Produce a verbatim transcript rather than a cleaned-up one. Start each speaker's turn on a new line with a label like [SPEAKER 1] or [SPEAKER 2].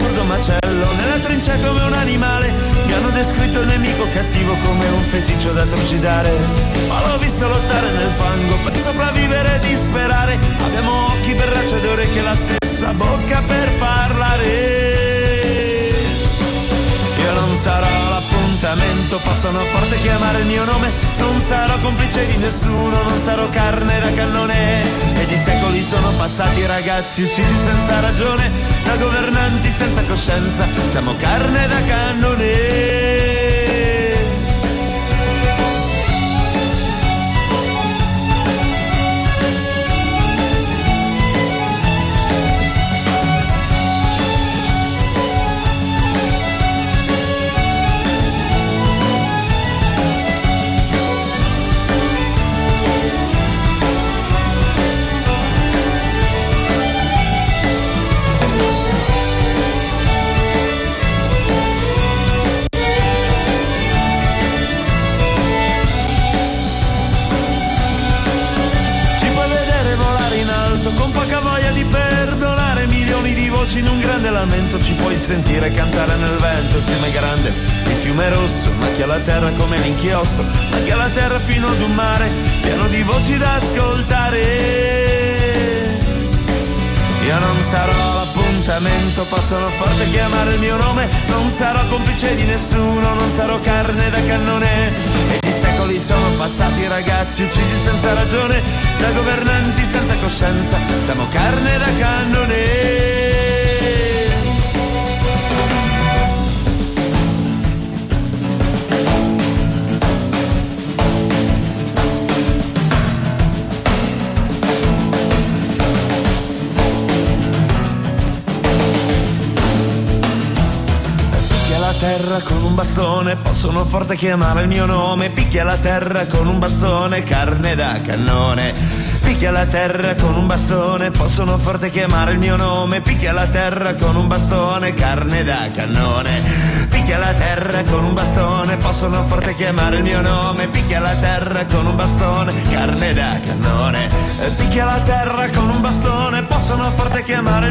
[SPEAKER 1] assurdo macello, nella trincea come un animale. Mi hanno descritto il nemico cattivo come un feticcio da trucidare, ma l'ho visto lottare nel fango per sopravvivere e disperare. Abbiamo occhi, braccia ed orecchie, la stessa bocca per parlare. Io non sarò l'appuntamento, possono forte chiamare il mio nome. Non sarò complice di nessuno, non sarò carne da cannone. E di secoli sono passati ragazzi uccisi senza ragione, da governanti senza coscienza, siamo carne da cannone. Con poca voglia di perdonare, milioni di voci in un grande lamento. Ci puoi sentire cantare nel vento. Il fiume è grande, il fiume è rosso, macchia la terra come l'inchiostro, macchia la terra fino ad un mare pieno di voci da ascoltare. Io non sarò l'appuntamento, possono forte chiamare il mio nome. Non sarò complice di nessuno, non sarò carne da cannone. E di secoli sono passati ragazzi uccisi senza ragione, da governanti senza coscienza, siamo carne da cannone. Terra con un bastone, possono forte chiamare il mio nome. Picchia la terra con un bastone, carne da cannone. Picchia la terra con un bastone, possono forte chiamare il mio nome. Picchia la terra con un bastone, carne da cannone. Picchia la terra con un bastone, possono forte chiamare il mio nome. Picchia la terra con un bastone, carne da cannone. Picchia la terra con un bastone, possono forte chiamare